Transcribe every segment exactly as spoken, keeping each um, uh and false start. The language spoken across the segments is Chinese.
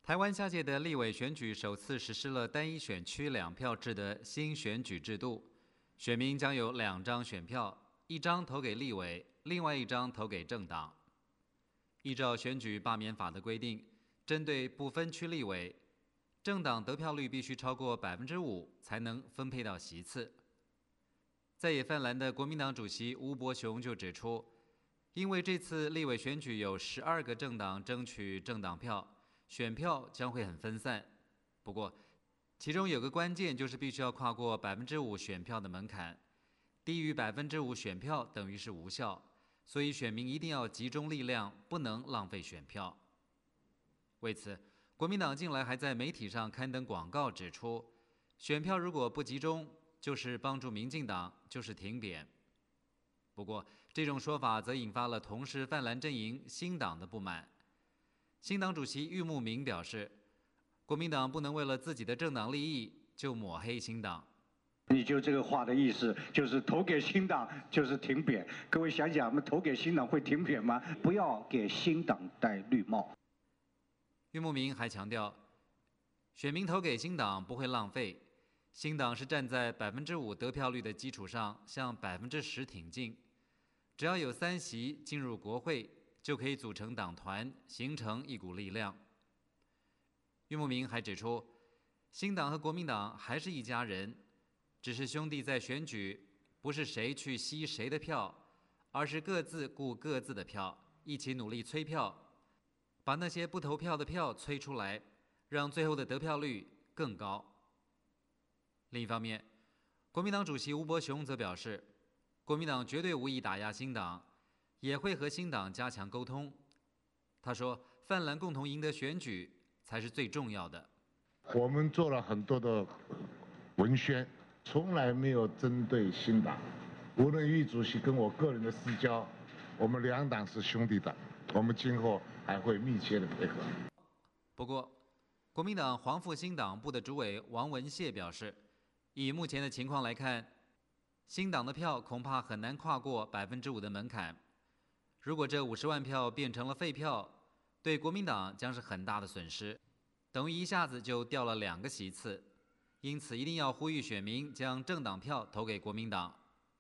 台湾下届的立委选举首次实施了单一选区两票制的新选举制度，选民将有两张选票，一张投给立委，另外一张投给政党。依照选举罢免法的规定，针对不分区立委，政党得票率必须超过百分之五才能分配到席次。在野泛蓝的国民党主席吴伯雄就指出，因为这次立委选举有十二个政党争取政党票，选票将会很分散。不过，其中有个关键就是必须要跨过百分之五选票的门槛，低于百分之五选票等于是无效，所以选民一定要集中力量，不能浪费选票。为此，国民党近来还在媒体上刊登广告，指出选票如果不集中，就是帮助民进党，就是挺扁。不过，这种说法则引发了同是泛蓝阵营新党的不满。新党主席郁慕明表示，国民党不能为了自己的政党利益就抹黑新党。 你就这个话的意思，就是投给新党就是挺扁。各位想想，我们投给新党会挺扁吗？不要给新党戴绿帽。 郁慕明还强调，选民投给新党不会浪费，新党是站在百分之五得票率的基础上向百分之十挺进，只要有三席进入国会，就可以组成党团，形成一股力量。郁慕明还指出，新党和国民党还是一家人，只是兄弟在选举，不是谁去吸谁的票，而是各自顾各自的票，一起努力催票，把那些不投票的票催出来，让最后的得票率更高。另一方面，国民党主席吴伯雄则表示，国民党绝对无意打压新党，也会和新党加强沟通。他说，泛蓝共同赢得选举才是最重要的。 我们做了很多的文宣，从来没有针对新党。无论郁主席跟我个人的私交，我们两党是兄弟党，我们今后还会密切的配合。 不过，国民党黄复兴党部的主委王文谢表示，以目前的情况来看，新党的票恐怕很难跨过百分之五的门槛。如果这五十万票变成了废票，对国民党将是很大的损失，等于一下子就掉了两个席次。因此，一定要呼吁选民将政党票投给国民党。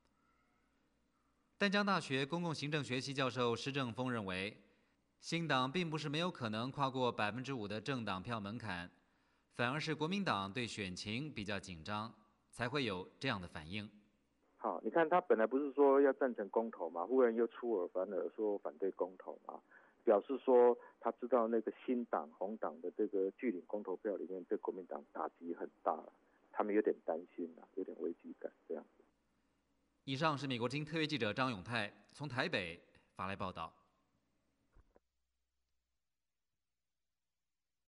淡江大学公共行政学系教授施正峰认为，新党并不是没有可能跨过百分之五的政党票门槛，反而是国民党对选情比较紧张，才会有这样的反应。 好，你看他本来不是说要赞成公投嘛，忽然又出尔反尔说反对公投嘛，表示说他知道那个新党红党的这个据领公投票里面对国民党打击很大，他们有点担心啊，有点危机感这样子。 以上是美国之音特约记者张永泰从台北发来报道。